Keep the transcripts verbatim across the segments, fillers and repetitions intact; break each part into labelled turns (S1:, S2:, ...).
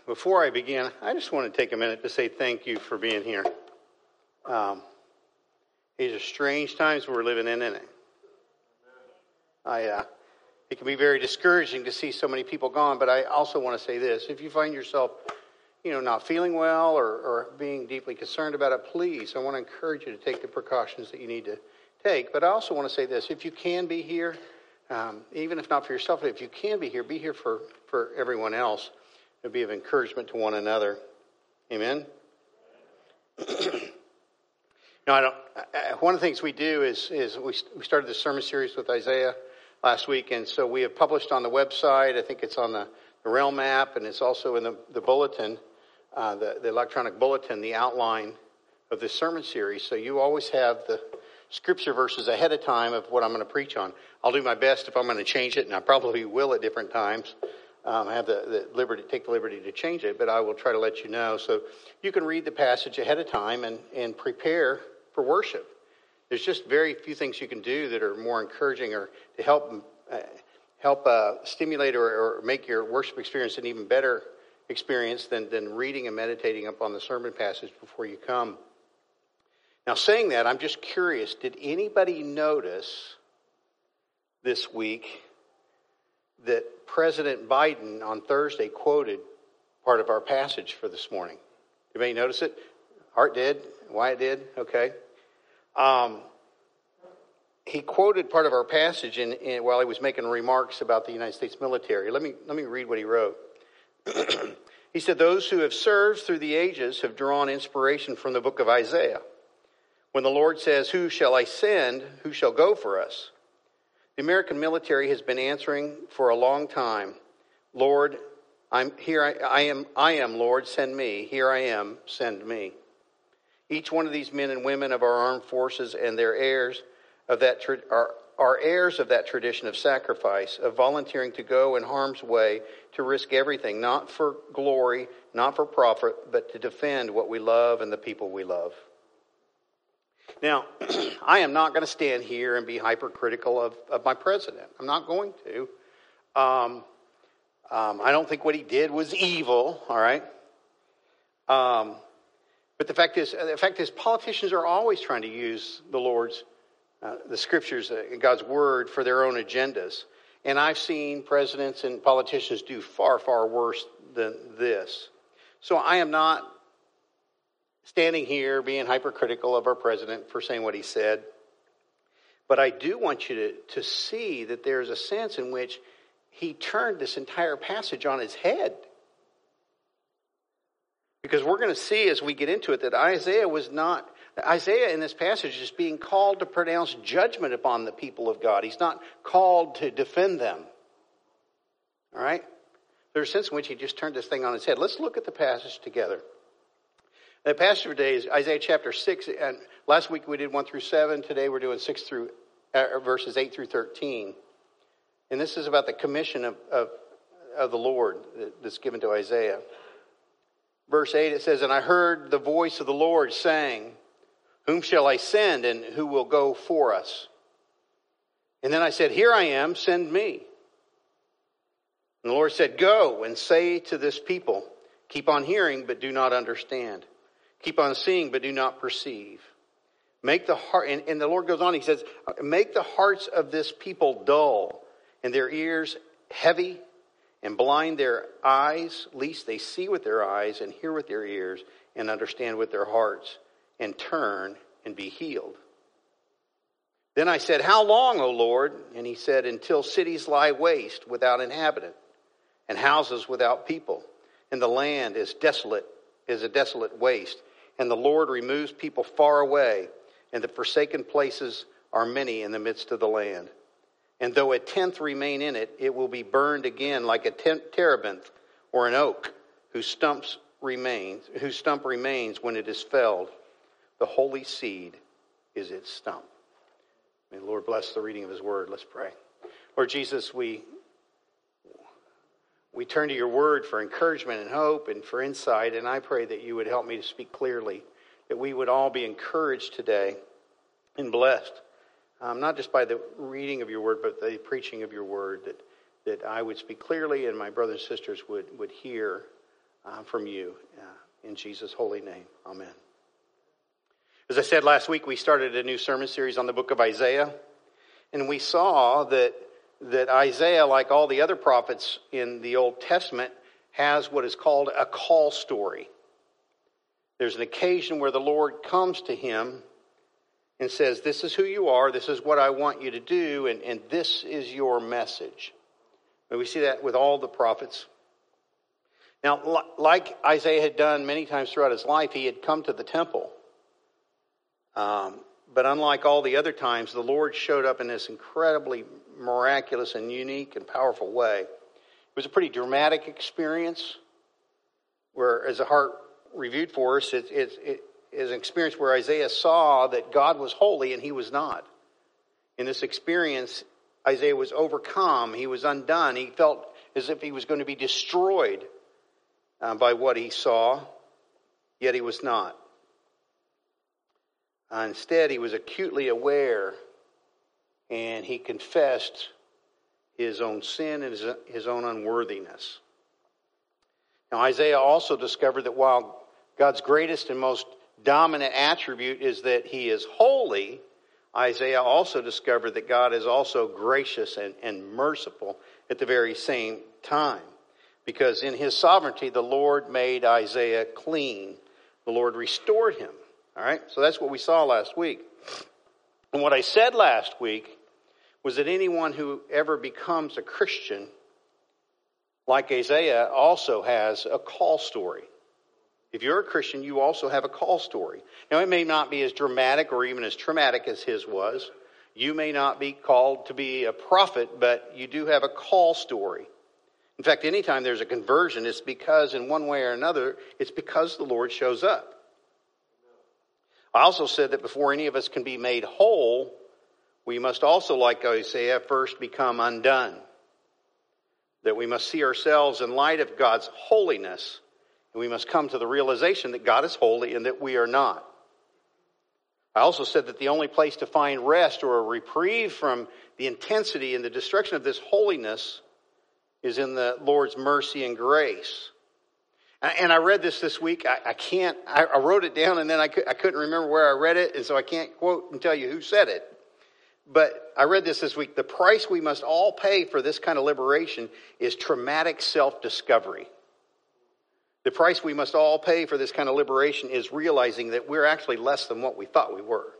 S1: Before I begin, I just want to take a minute to say thank you for being here. Um, these are strange times we're living in, isn't it? I, uh, it can be very discouraging to see so many people gone, but I also want to say this. If you find yourself, you know, not feeling well or, or being deeply concerned about it, please, I want to encourage you to take the precautions that you need to take. But I also want to say this. If you can be here, um, even if not for yourself, if you can be here, be here for, for everyone else. It'll be of encouragement to one another. Amen? No, I don't. I, one of the things we do is is we we started this sermon series with Isaiah last week, and so we have published on the website. I think it's on the, the Realm app, and it's also in the, the bulletin, uh, the, the electronic bulletin, the outline of this sermon series. So you always have the scripture verses ahead of time of what I'm going to preach on. I'll do my best if I'm going to change it, and I probably will at different times. Um, I have the, the liberty, take the liberty to change it, but I will try to let you know. So you can read the passage ahead of time and, and prepare for worship. There's just very few things you can do that are more encouraging or to help uh, help uh, stimulate or, or make your worship experience an even better experience than, than reading and meditating upon the sermon passage before you come. Now, saying that, I'm just curious, did anybody notice this week that President Biden on Thursday quoted part of our passage for this morning? Anybody notice it? Hart did. Wyatt did. Okay. Um, he quoted part of our passage in, in, while he was making remarks about the United States military. Let me let me read what he wrote. He said, "Those who have served through the ages have drawn inspiration from the book of Isaiah. When the Lord says, 'Who shall I send? Who shall go for us?' The American military has been answering for a long time, 'Lord, I'm here. I, I am. I am. Lord, send me. Here I am. Send me.' Each one of these men and women of our armed forces and their heirs of that tra- are, are heirs of that tradition of sacrifice, of volunteering to go in harm's way, to risk everything, not for glory, not for profit, but to defend what we love and the people we love." Now, I am not going to stand here and be hypercritical of, of my president. I'm not going to. Um, um, I don't think what he did was evil, all right? Um, but the fact is, the fact is, politicians are always trying to use the Lord's, uh, the scriptures, uh, God's word for their own agendas. And I've seen presidents and politicians do far, far worse than this. So I am not standing here being hypercritical of our president for saying what he said. But I do want you to, to see that there's a sense in which he turned this entire passage on its head. Because we're going to see as we get into it that Isaiah was not, Isaiah in this passage is being called to pronounce judgment upon the people of God. He's not called to defend them. All right? There's a sense in which he just turned this thing on its head. Let's look at the passage together. The passage for today is Isaiah chapter six, and last week we did one through seven. Today we're doing six through uh, verses eight through thirteen, and this is about the commission of, of of the Lord that's given to Isaiah. Verse eight, it says, "And I heard the voice of the Lord saying, 'Whom shall I send, and who will go for us?' And then I said, 'Here I am, send me.' And the Lord said, 'Go and say to this people, keep on hearing, but do not understand. Keep on seeing, but do not perceive. Make the heart,'" and, and the Lord goes on, he says, "Make the hearts of this people dull, and their ears heavy, and blind their eyes, lest they see with their eyes, and hear with their ears, and understand with their hearts, and turn and be healed.' Then I said, 'How long, O Lord?' And he said, 'Until cities lie waste without inhabitant, and houses without people, and the land is desolate, is a desolate waste, and the Lord removes people far away, and the forsaken places are many in the midst of the land. And though a tenth remain in it, it will be burned again like a terebinth or an oak whose stumps remains, whose stump remains when it is felled. The holy seed is its stump." May the Lord bless the reading of his word. Let's pray. Lord Jesus, we We turn to your word for encouragement and hope and for insight, and I pray that you would help me to speak clearly, that we would all be encouraged today and blessed, um, not just by the reading of your word, but the preaching of your word, that, that I would speak clearly and my brothers and sisters would, would hear uh, from you. Uh, in Jesus' holy name, amen. As I said last week, we started a new sermon series on the book of Isaiah. And we saw that, that Isaiah, like all the other prophets in the Old Testament, has what is called a call story. There's an occasion where the Lord comes to him and says, this is who you are, this is what I want you to do, and, and this is your message. And we see that with all the prophets. Now, like Isaiah had done many times throughout his life, he had come to the temple. Um, but unlike all the other times, the Lord showed up in this incredibly miraculous and unique and powerful way. It was a pretty dramatic experience where, as the heart reviewed for us, it, it, it is an experience where Isaiah saw that God was holy and he was not. In this experience, Isaiah was overcome. He was undone. He felt as if he was going to be destroyed uh, by what he saw, yet he was not. Uh, instead, he was acutely aware, and he confessed his own sin and his, his own unworthiness. Now, Isaiah also discovered that while God's greatest and most dominant attribute is that he is holy, Isaiah also discovered that God is also gracious and, and merciful at the very same time. Because in his sovereignty, the Lord made Isaiah clean. The Lord restored him. All right, so that's what we saw last week. And what I said last week was that anyone who ever becomes a Christian, like Isaiah, also has a call story. If you're a Christian, you also have a call story. Now, it may not be as dramatic or even as traumatic as his was. You may not be called to be a prophet, but you do have a call story. In fact, anytime there's a conversion, it's because in one way or another, it's because the Lord shows up. I also said that before any of us can be made whole, we must also, like Isaiah, first become undone. That we must see ourselves in light of God's holiness, and we must come to the realization that God is holy and that we are not. I also said that the only place to find rest or a reprieve from the intensity and the destruction of this holiness is in the Lord's mercy and grace. And I read this this week. I, I can't, I, I wrote it down and then I, could, I couldn't remember where I read it. And so I can't quote and tell you who said it. But I read this this week. The price we must all pay for this kind of liberation is traumatic self-discovery. The price we must all pay for this kind of liberation is realizing that we're actually less than what we thought we were.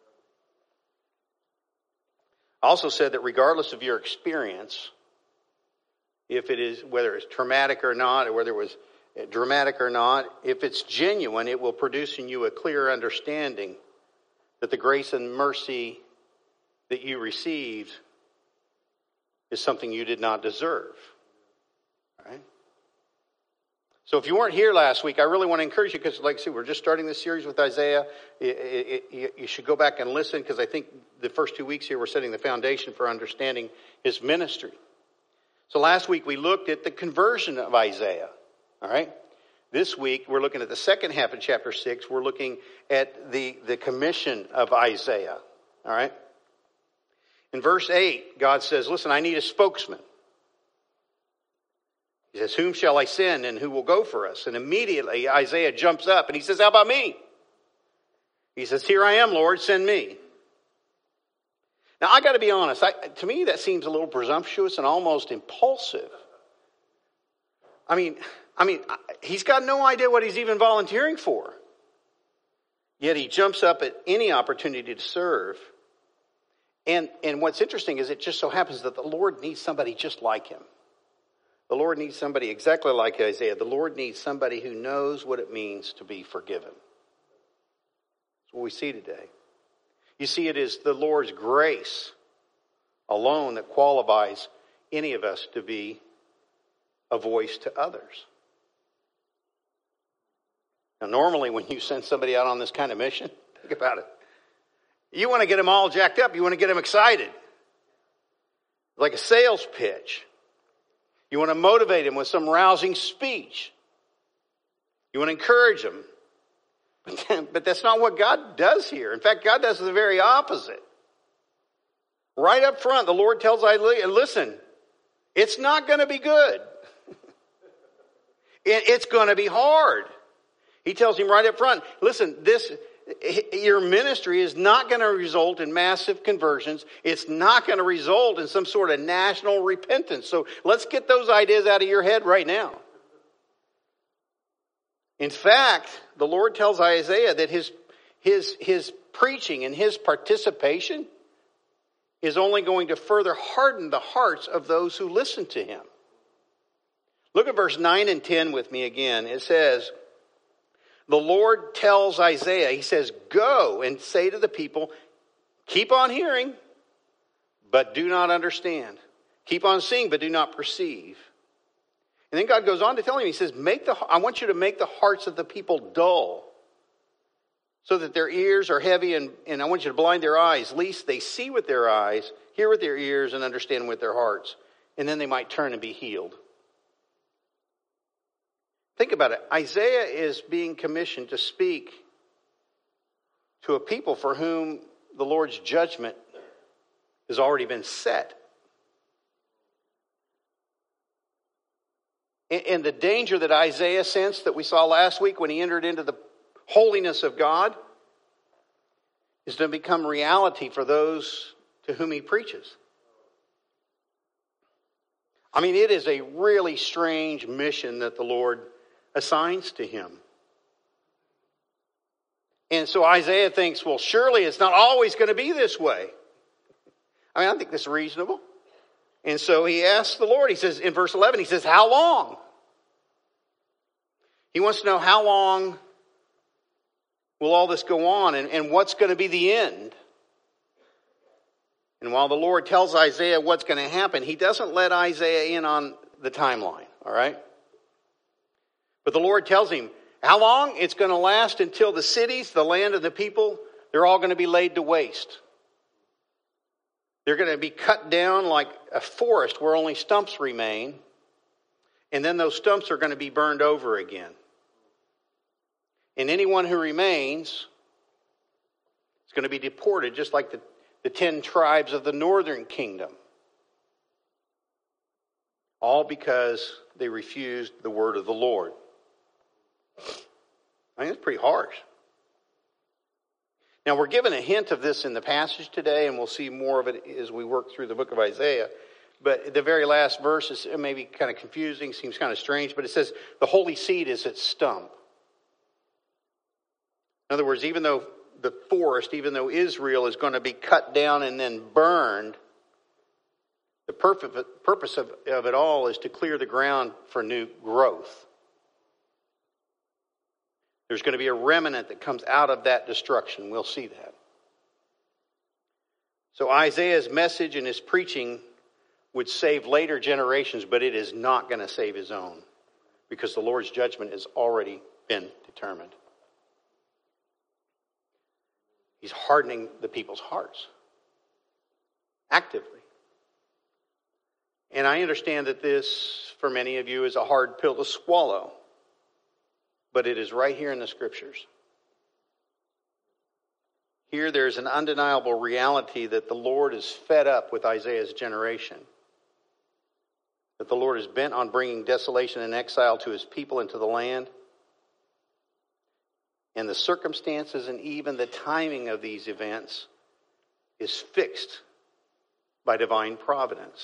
S1: I also said that regardless of your experience, if it is, whether it's traumatic or not, or whether it was dramatic or not, if it's genuine, it will produce in you a clear understanding that the grace and mercy that you received is something you did not deserve. All right? So if you weren't here last week, I really want to encourage you, because like I said, we're just starting this series with Isaiah. It, it, it, you should go back and listen, because I think the first two weeks here we're setting the foundation for understanding his ministry. So last week we looked at the conversion of Isaiah. All right. This week, we're looking at the second half of chapter six. We're looking at the, the commission of Isaiah. All right. In verse eight, God says, listen, I need a spokesman. He says, whom shall I send and who will go for us? And immediately Isaiah jumps up and he says, how about me? He says, here I am, Lord, send me. Now, I got to be honest. I, to me, that seems a little presumptuous and almost impulsive. I mean, I mean, he's got no idea what he's even volunteering for. Yet he jumps up at any opportunity to serve. And, and what's interesting is it just so happens that the Lord needs somebody just like him. The Lord needs somebody exactly like Isaiah. The Lord needs somebody who knows what it means to be forgiven. That's what we see today. You see, it is the Lord's grace alone that qualifies any of us to be a voice to others. Now, normally when you send somebody out on this kind of mission, think about it. You want to get them all jacked up. You want to get them excited. Like a sales pitch. You want to motivate them with some rousing speech. You want to encourage them. But, but that's not what God does here. In fact, God does the very opposite. Right up front, the Lord tells Isaiah, listen, it's not going to be good. It, it's going to be hard. He tells him right up front, listen, this, your ministry is not going to result in massive conversions. It's not going to result in some sort of national repentance. So let's get those ideas out of your head right now. In fact, the Lord tells Isaiah that his, his, his preaching and his participation is only going to further harden the hearts of those who listen to him. Look at verse nine and ten with me again. It says, the Lord tells Isaiah, he says, go and say to the people, keep on hearing, but do not understand. Keep on seeing, but do not perceive. And then God goes on to tell him, he says, make the, I want you to make the hearts of the people dull, so that their ears are heavy, and, and I want you to blind their eyes, lest they see with their eyes, hear with their ears, and understand with their hearts. And then they might turn and be healed. Think about it. Isaiah is being commissioned to speak to a people for whom the Lord's judgment has already been set. And the danger that Isaiah sensed that we saw last week when he entered into the holiness of God is to become reality for those to whom he preaches. I mean, it is a really strange mission that the Lord assigns to him. And so Isaiah thinks, well, surely it's not always going to be this way. I mean, I think that's reasonable. And so he asks the Lord, he says, in verse eleven, he says, how long? He wants to know how long will all this go on, and, and what's going to be the end? And while the Lord tells Isaiah what's going to happen, he doesn't let Isaiah in on the timeline, all right? But the Lord tells him how long it's going to last until the cities, the land, and the people, they're all going to be laid to waste. They're going to be cut down like a forest where only stumps remain. And then those stumps are going to be burned over again. And anyone who remains is going to be deported, just like the, the ten tribes of the northern kingdom. All because they refused the word of the Lord. I mean, it's pretty harsh. Now, we're given a hint of this in the passage today, and we'll see more of it as we work through the book of Isaiah. But the very last verse is maybe kind of confusing, seems kind of strange, but it says, the holy seed is its stump. In other words, even though the forest, even though Israel is going to be cut down and then burned, the purpose of it all is to clear the ground for new growth. There's going to be a remnant that comes out of that destruction. We'll see that. So Isaiah's message and his preaching would save later generations, but it is not going to save his own, because the Lord's judgment has already been determined. He's hardening the people's hearts actively. And I understand that this, for many of you, is a hard pill to swallow. But it is right here in the scriptures. Here there's an undeniable reality that the Lord is fed up with Isaiah's generation. That the Lord is bent on bringing desolation and exile to his people and to the land. And the circumstances and even the timing of these events is fixed by divine providence.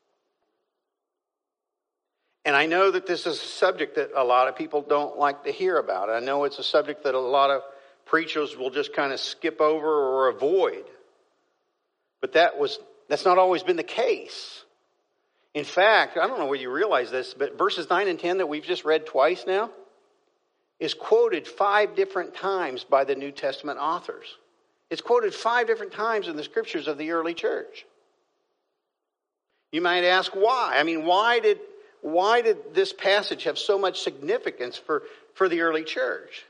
S1: And I know that this is a subject that a lot of people don't like to hear about. I know it's a subject that a lot of preachers will just kind of skip over or avoid. But that was that's not always been the case. In fact, I don't know whether you realize this, but verses nine and ten that we've just read twice now is quoted five different times by the New Testament authors. It's quoted five different times in the scriptures of the early church. You might ask why. I mean, why did why did this passage have so much significance for, for the early church?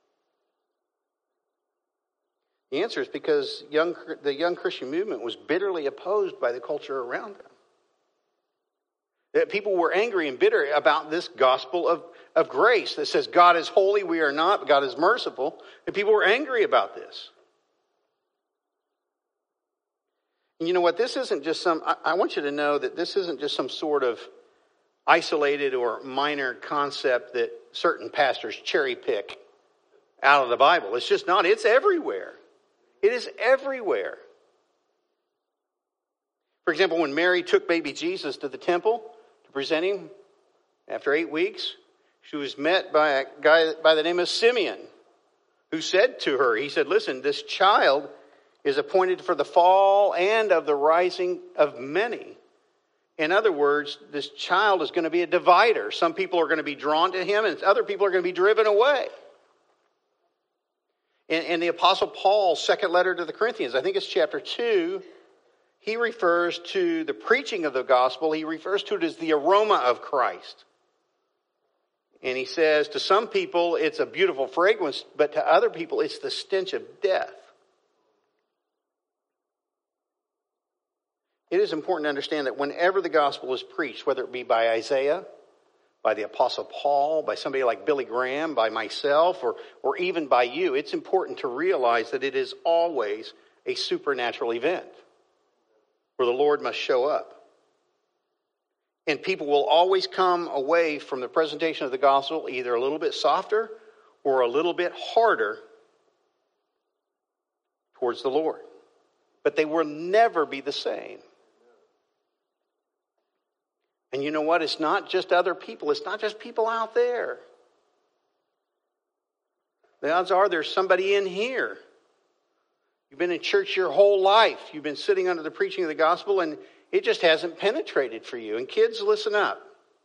S1: The answer is because young, the young Christian movement was bitterly opposed by the culture around them. That people were angry and bitter about this gospel of, of grace that says God is holy, we are not, but God is merciful. And people were angry about this. And you know what? This isn't just some, I, I want you to know that this isn't just some sort of isolated or minor concept that certain pastors cherry pick out of the Bible. It's just not. It's everywhere. It is everywhere. For example, when Mary took baby Jesus to the temple to present him after eight weeks, she was met by a guy by the name of Simeon, who said to her, he said, listen, this child is appointed for the fall and of the rising of many. In other words, this child is going to be a divider. Some people are going to be drawn to him and other people are going to be driven away. In, in the Apostle Paul's second letter to the Corinthians, I think it's chapter two, he refers to the preaching of the gospel. He refers to it as the aroma of Christ. And he says, to some people, it's a beautiful fragrance, but to other people, it's the stench of death. It is important to understand that whenever the gospel is preached, whether it be by Isaiah, by the Apostle Paul, by somebody like Billy Graham, by myself, or, or even by you, it's important to realize that it is always a supernatural event where the Lord must show up. And people will always come away from the presentation of the gospel either a little bit softer or a little bit harder towards the Lord. But they will never be the same. And you know what? It's not just other people. It's not just people out there. The odds are there's somebody in here. You've been in church your whole life. You've been sitting under the preaching of the gospel and it just hasn't penetrated for you. And kids, listen up.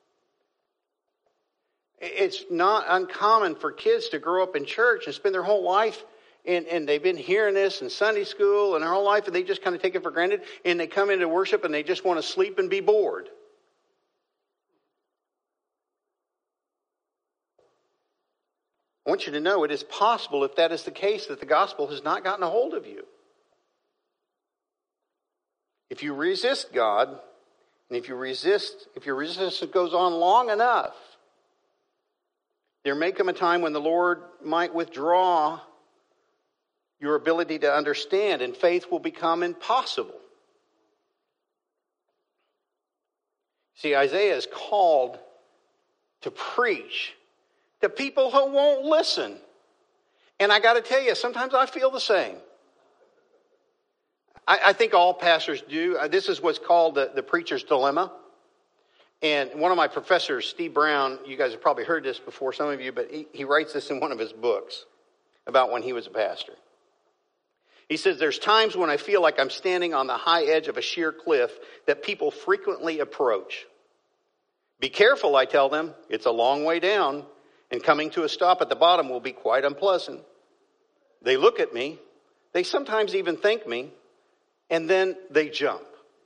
S1: It's not uncommon for kids to grow up in church and spend their whole life and, and they've been hearing this in Sunday school and their whole life and they just kind of take it for granted and they come into worship and they just want to sleep and be bored. I want you to know it is possible, if that is the case, that the gospel has not gotten a hold of you. If you resist God, and if you resist, if your resistance goes on long enough, there may come a time when the Lord might withdraw your ability to understand, and faith will become impossible. See, Isaiah is called to preach to people who won't listen. And I got to tell you, sometimes I feel the same. I, I think all pastors do. This is what's called the, the preacher's dilemma. And one of my professors, Steve Brown, you guys have probably heard this before, some of you, but he, he writes this in one of his books about when he was a pastor. He says, there's times when I feel like I'm standing on the high edge of a sheer cliff that people frequently approach. Be careful, I tell them. It's a long way down. And coming to a stop at the bottom will be quite unpleasant. They look at me. They sometimes even thank me. And then they jump.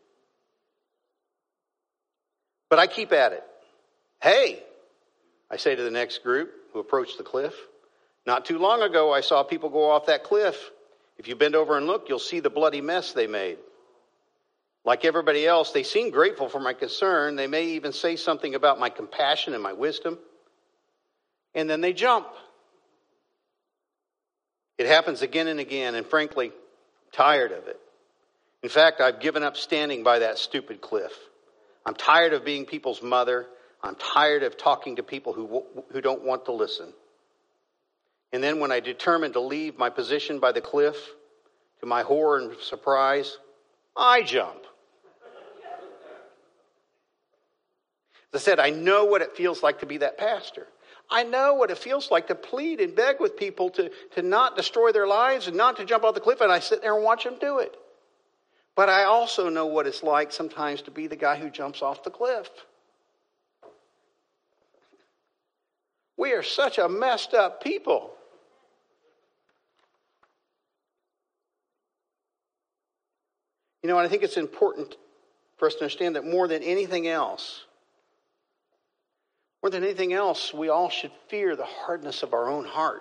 S1: But I keep at it. Hey, I say to the next group who approach the cliff. Not too long ago, I saw people go off that cliff. If you bend over and look, you'll see the bloody mess they made. Like everybody else, they seem grateful for my concern. They may even say something about my compassion and my wisdom. And then they jump. It happens again and again, and frankly, I'm tired of it. In fact, I've given up standing by that stupid cliff. I'm tired of being people's mother. I'm tired of talking to people who who don't want to listen. And then when I determined to leave my position by the cliff, to my horror and surprise, I jump. As I said, I know what it feels like to be that pastor. I know what it feels like to plead and beg with people to, to not destroy their lives and not to jump off the cliff. And I sit there and watch them do it. But I also know what it's like sometimes to be the guy who jumps off the cliff. We are such a messed up people. You know, and I think it's important for us to understand that more than anything else, More than anything else, we all should fear the hardness of our own heart.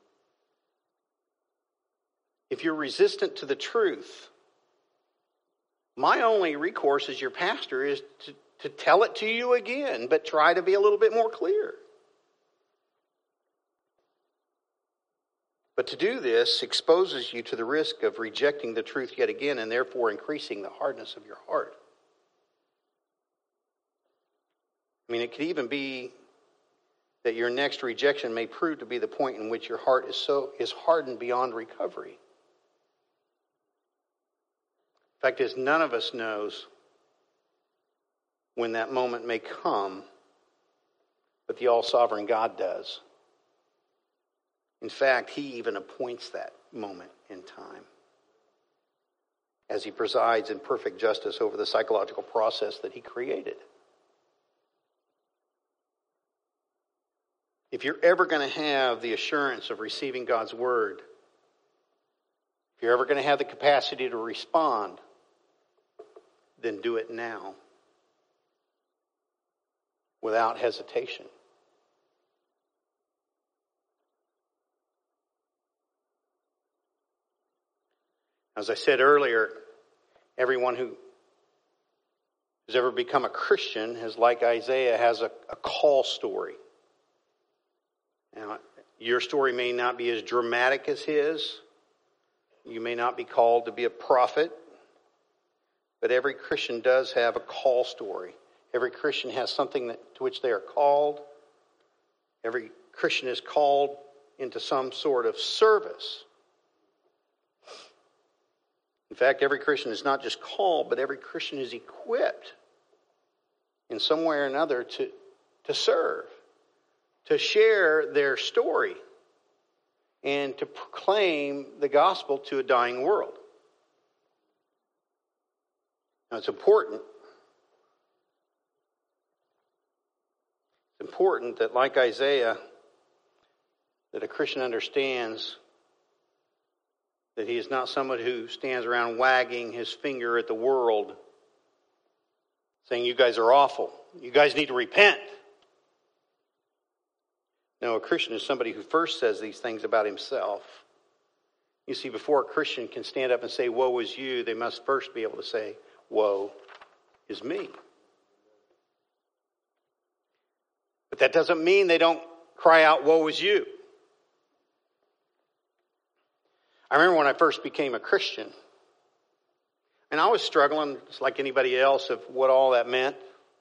S1: If you're resistant to the truth, my only recourse as your pastor is to, to tell it to you again, but try to be a little bit more clear. But to do this exposes you to the risk of rejecting the truth yet again and therefore increasing the hardness of your heart. I mean, it could even be that your next rejection may prove to be the point in which your heart is so is hardened beyond recovery. Fact is, none of us knows when that moment may come, but the all-sovereign God does. In fact, he even appoints that moment in time as he presides in perfect justice over the psychological process that he created. If you're ever going to have the assurance of receiving God's word, if you're ever going to have the capacity to respond, then do it now, without hesitation. As I said earlier, everyone who has ever become a Christian has, like Isaiah, has a, a call story. Now, your story may not be as dramatic as his. You may not be called to be a prophet. But every Christian does have a call story. Every Christian has something that, to which they are called. Every Christian is called into some sort of service. In fact, every Christian is not just called, but every Christian is equipped in some way or another to, to serve, to share their story, and to proclaim the gospel to a dying world. Now, it's important. It's important that, like Isaiah, that a Christian understands that he is not someone who stands around wagging his finger at the world, saying, you guys are awful. You guys need to repent. No, a Christian is somebody who first says these things about himself. You see, before a Christian can stand up and say, woe is you, they must first be able to say, woe is me. But that doesn't mean they don't cry out, woe is you. I remember when I first became a Christian, and I was struggling, just like anybody else, of what all that meant.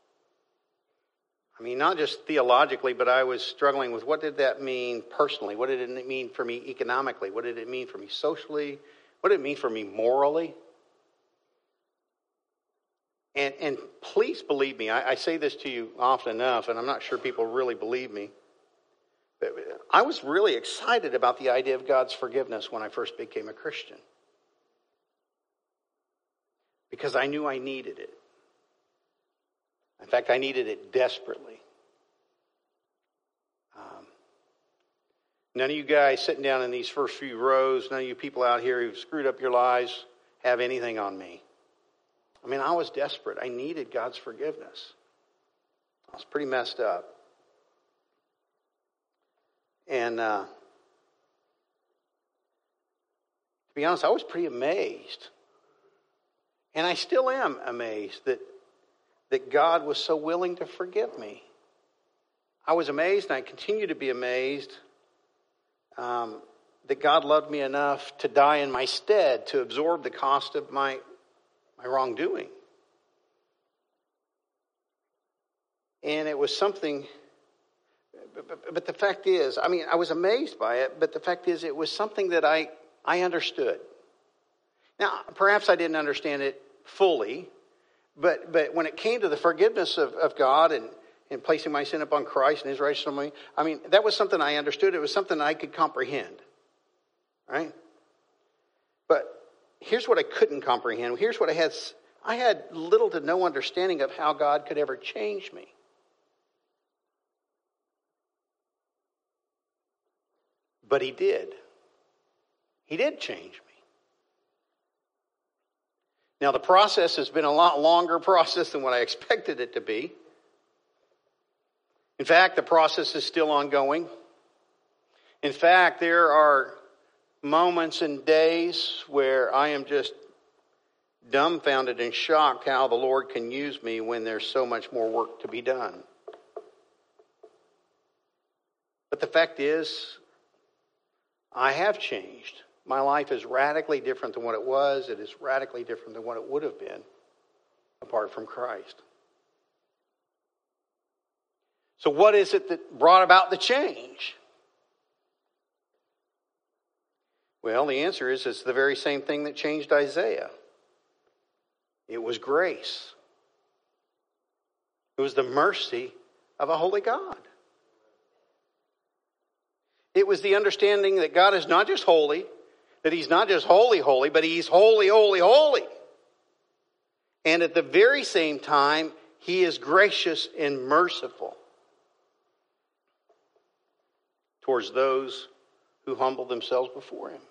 S1: I mean, not just theologically, but I was struggling with what did that mean personally? What did it mean for me economically? What did it mean for me socially? What did it mean for me morally? And, and please believe me, I, I say this to you often enough, and I'm not sure people really believe me. But I was really excited about the idea of God's forgiveness when I first became a Christian, because I knew I needed it. In fact, I needed it desperately. Um, none of you guys sitting down in these first few rows, none of you people out here who've screwed up your lives have anything on me. I mean, I was desperate. I needed God's forgiveness. I was pretty messed up. And uh, to be honest, I was pretty amazed. And I still am amazed that, that God was so willing to forgive me. I was amazed, and I continue to be amazed, um, that God loved me enough to die in my stead, to absorb the cost of my, my wrongdoing. And it was something... But, but, but the fact is, I mean, I was amazed by it, but the fact is it was something that I, I understood. Now, perhaps I didn't understand it fully, but but when it came to the forgiveness of, of God and, and placing my sin upon Christ and his righteousness on me, I mean, that was something I understood. It was something I could comprehend, right? But here's what I couldn't comprehend. Here's what I had. I had little to no understanding of how God could ever change me. But he did. He did change me. Now, the process has been a lot longer process than what I expected it to be. In fact, the process is still ongoing. In fact, there are moments and days where I am just dumbfounded and shocked how the Lord can use me when there's so much more work to be done. But the fact is, I have changed. My life is radically different than what it was. It is radically different than what it would have been apart from Christ. So what is it that brought about the change? Well, the answer is it's the very same thing that changed Isaiah. It was grace. It was the mercy of a holy God. It was the understanding that God is not just holy, that he's not just holy, holy, but he's holy, holy, holy. And at the very same time, he is gracious and merciful towards those who humble themselves before him.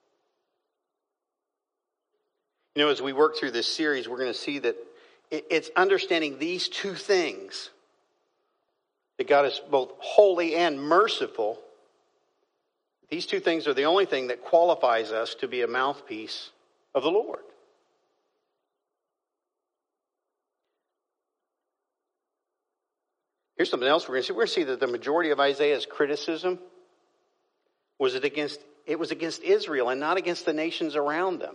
S1: You know, as we work through this series, we're going to see that it's understanding these two things, that God is both holy and merciful. These two things are the only thing that qualifies us to be a mouthpiece of the Lord. Here's something else we're going to see. We're going to see that the majority of Isaiah's criticism was it against it was against Israel and not against the nations around them.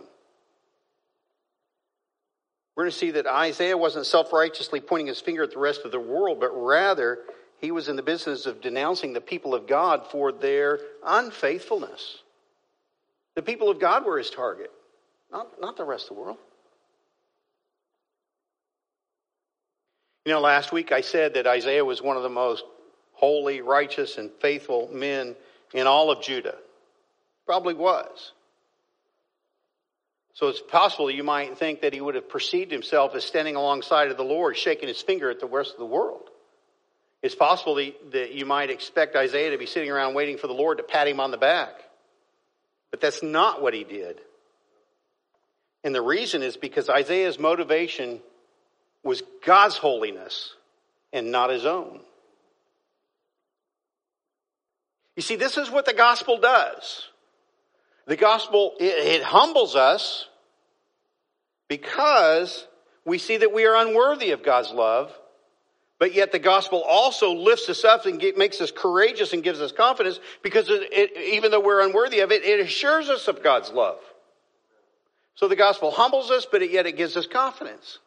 S1: We're going to see that Isaiah wasn't self-righteously pointing his finger at the rest of the world, but rather he was in the business of denouncing the people of God for their unfaithfulness. The people of God were his target, not, not the rest of the world. You know, last week I said that Isaiah was one of the most holy, righteous, and faithful men in all of Judah. Probably was. So it's possible you might think that he would have perceived himself as standing alongside of the Lord, shaking his finger at the rest of the world. It's possible that you might expect Isaiah to be sitting around waiting for the Lord to pat him on the back. But that's not what he did. And the reason is because Isaiah's motivation was God's holiness and not his own. You see, this is what the gospel does. The gospel, it, it humbles us because we see that we are unworthy of God's love. But yet the gospel also lifts us up and get, makes us courageous and gives us confidence because it, it, even though we're unworthy of it, it assures us of God's love. So the gospel humbles us, but it, yet it gives us confidence.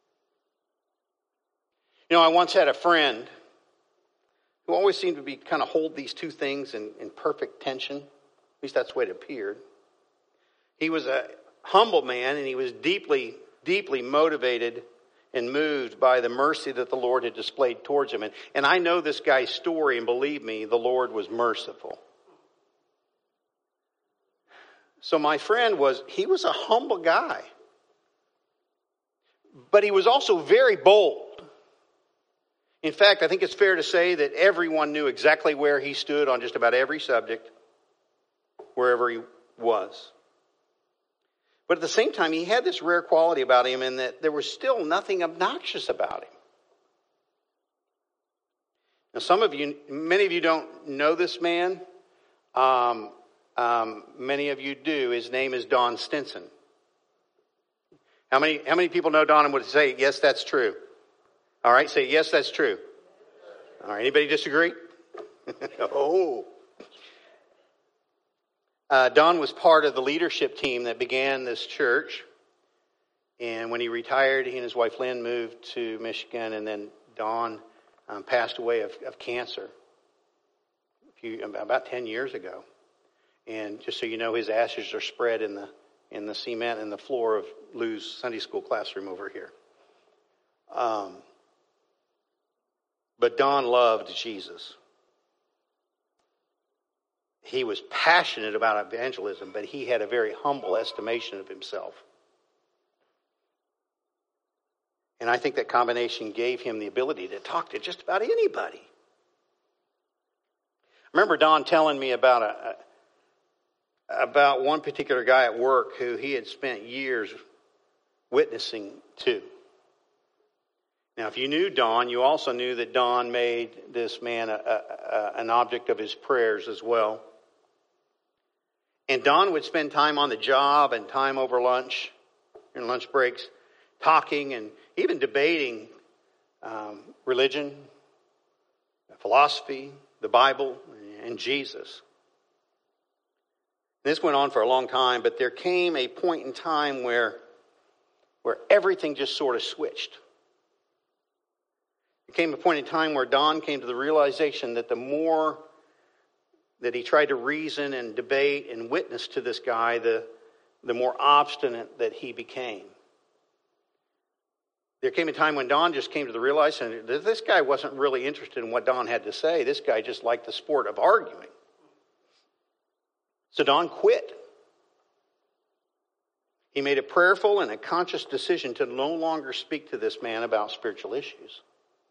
S1: You know, I once had a friend who always seemed to be kind of hold these two things in, in perfect tension. At least that's the way it appeared. He was a humble man and he was deeply, deeply motivated and moved by the mercy that the Lord had displayed towards him. And, and I know this guy's story, and believe me, the Lord was merciful. So my friend was, he was a humble guy. But he was also very bold. In fact, I think it's fair to say that everyone knew exactly where he stood on just about every subject, wherever he was. But at the same time, he had this rare quality about him in that there was still nothing obnoxious about him. Now, some of you, many of you don't know this man. Um, um, many of you do. His name is Don Stinson. How many, how many people know Don and would say, yes, that's true? All right, say, yes, that's true. All right, anybody disagree? oh. Uh, Don was part of the leadership team that began this church. And when he retired, he and his wife Lynn moved to Michigan. And then Don um, passed away of, of cancer a few, about ten years ago. And just so you know, his ashes are spread in the in the cement in the floor of Lou's Sunday school classroom over here. Um, but Don loved Jesus. He was passionate about evangelism, but he had a very humble estimation of himself. And I think that combination gave him the ability to talk to just about anybody. I remember Don telling me about a, a about one particular guy at work who he had spent years witnessing to. Now, if you knew Don, you also knew that Don made this man a, a, a, an object of his prayers as well. And Don would spend time on the job and time over lunch, in lunch breaks, talking and even debating um, religion, philosophy, the Bible, and Jesus. This went on for a long time, but there came a point in time where, where everything just sort of switched. There came a point in time where Don came to the realization that the more that he tried to reason and debate and witness to this guy, the, the more obstinate that he became. There came a time when Don just came to the realization that this guy wasn't really interested in what Don had to say. This guy just liked the sport of arguing. So Don quit. He made a prayerful and a conscious decision to no longer speak to this man about spiritual issues.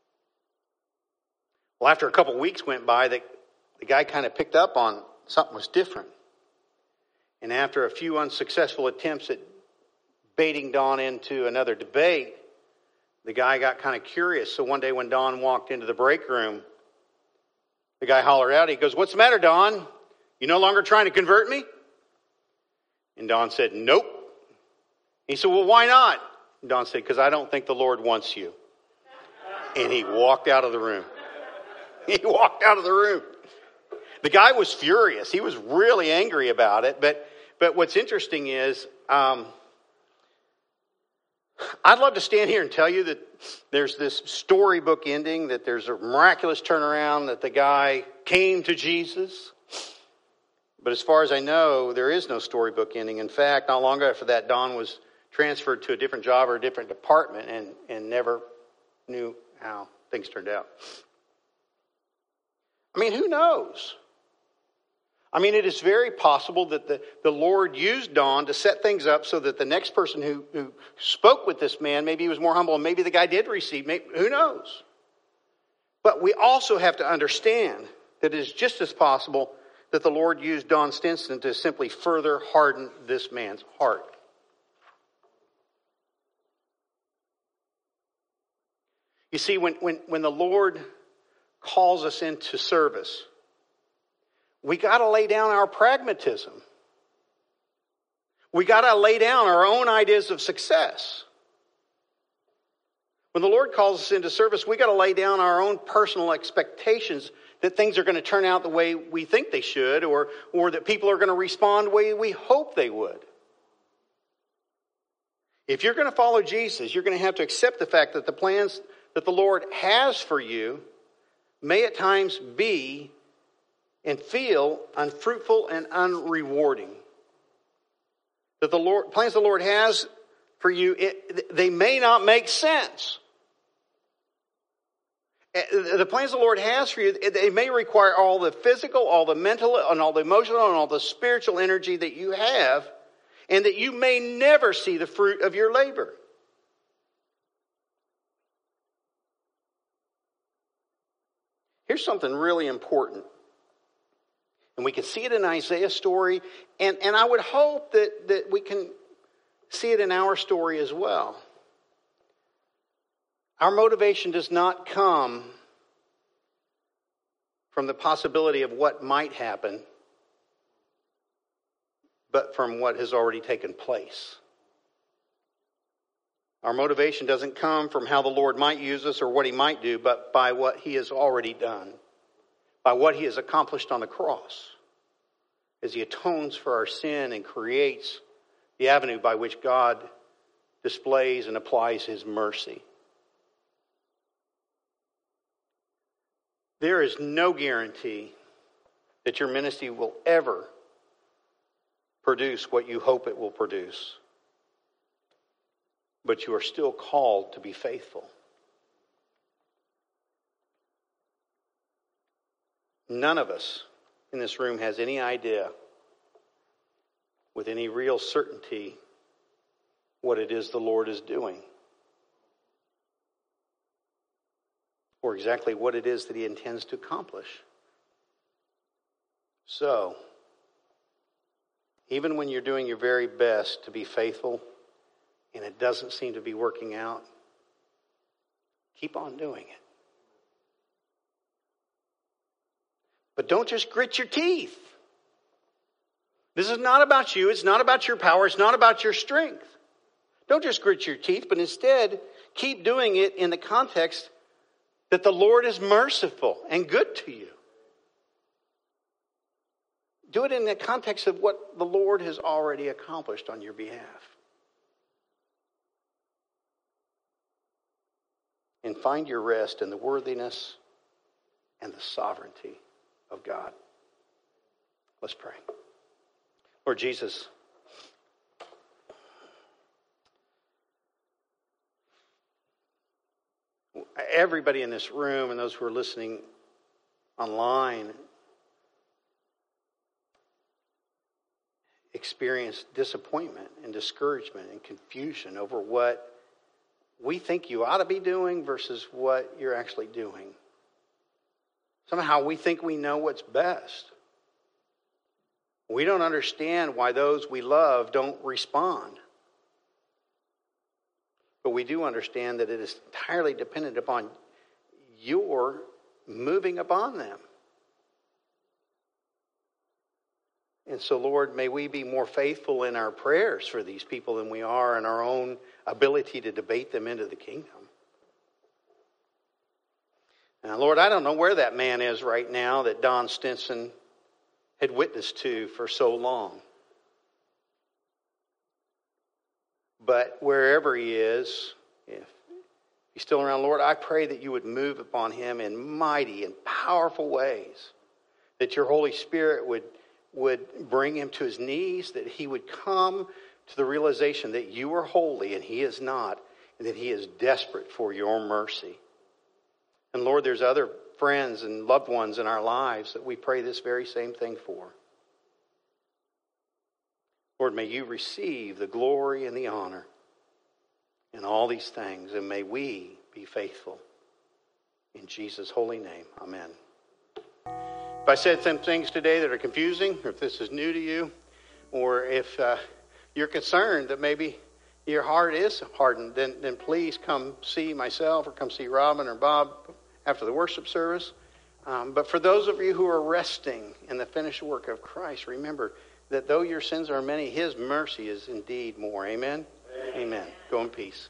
S1: Well, after a couple of weeks went by, the, the guy kind of picked up on something was different. And after a few unsuccessful attempts at baiting Don into another debate, the guy got kind of curious. So one day when Don walked into the break room, the guy hollered out, he goes, "What's the matter, Don? You no longer trying to convert me?" And Don said, "Nope." He said, "Well, why not?" And Don said, "Because I don't think the Lord wants you." And he walked out of the room. He walked out of the room. The guy was furious. He was really angry about it. But but what's interesting is, um, I'd love to stand here and tell you that there's this storybook ending, that there's a miraculous turnaround, that the guy came to Jesus. But as far as I know, there is no storybook ending. In fact, not long after that, Don was transferred to a different job or a different department and, and never knew how things turned out. I mean, who knows? I mean, it is very possible that the, the Lord used Don to set things up so that the next person who, who spoke with this man, maybe he was more humble and maybe the guy did receive, maybe, who knows? But we also have to understand that it is just as possible that the Lord used Don Stinson to simply further harden this man's heart. You see, when, when, when the Lord calls us into service, we got to lay down our pragmatism. We got to lay down our own ideas of success. When the Lord calls us into service, we got to lay down our own personal expectations that things are going to turn out the way we think they should, or, or that people are going to respond the way we hope they would. If you're going to follow Jesus, you're going to have to accept the fact that the plans that the Lord has for you may at times be and feel unfruitful and unrewarding. That the Lord, plans the Lord has for you, it, they may not make sense. The plans the Lord has for you, they may require all the physical, all the mental, and all the emotional, and all the spiritual energy that you have, and that you may never see the fruit of your labor. Here's something really important. And we can see it in Isaiah's story, and, and I would hope that, that we can see it in our story as well. Our motivation does not come from the possibility of what might happen, but from what has already taken place. Our motivation doesn't come from how the Lord might use us or what he might do, but by what he has already done, by what he has accomplished on the cross, as he atones for our sin and creates the avenue by which God displays and applies his mercy. There is no guarantee that your ministry will ever produce what you hope it will produce. But you are still called to be faithful. None of us in this room has any idea with any real certainty what it is the Lord is doing, or exactly what it is that he intends to accomplish. So, even when you're doing your very best to be faithful and it doesn't seem to be working out, keep on doing it. But don't just grit your teeth. This is not about you. It's not about your power. It's not about your strength. Don't just grit your teeth, but instead keep doing it in the context that the Lord is merciful and good to you. Do it in the context of what the Lord has already accomplished on your behalf. and find your rest in the worthiness and the sovereignty of God. Let's pray. Lord Jesus, everybody in this room and those who are listening online experience disappointment and discouragement and confusion over what we think you ought to be doing versus what you're actually doing. Somehow we think we know what's best. We don't understand why those we love don't respond. But we do understand that it is entirely dependent upon your moving upon them. And so, Lord, may we be more faithful in our prayers for these people than we are in our own ability to debate them into the kingdom. Now, Lord, I don't know where that man is right now that Don Stinson had witnessed to for so long. But wherever he is, if he's still around, Lord, I pray that you would move upon him in mighty and powerful ways. That your Holy Spirit would, would bring him to his knees, that he would come to the realization that you are holy and he is not, and that he is desperate for your mercy. And Lord, there's other friends and loved ones in our lives that we pray this very same thing for. Lord, may you receive the glory and the honor in all these things, and may we be faithful. In Jesus' holy name, amen. If I said some things today that are confusing, or if this is new to you, or if uh, you're concerned that maybe your heart is hardened, then, then please come see myself or come see Robin or Bob after the worship service. Um, but for those of you who are resting in the finished work of Christ, remember that though your sins are many, his mercy is indeed more. Amen? Amen. Amen. Go in peace.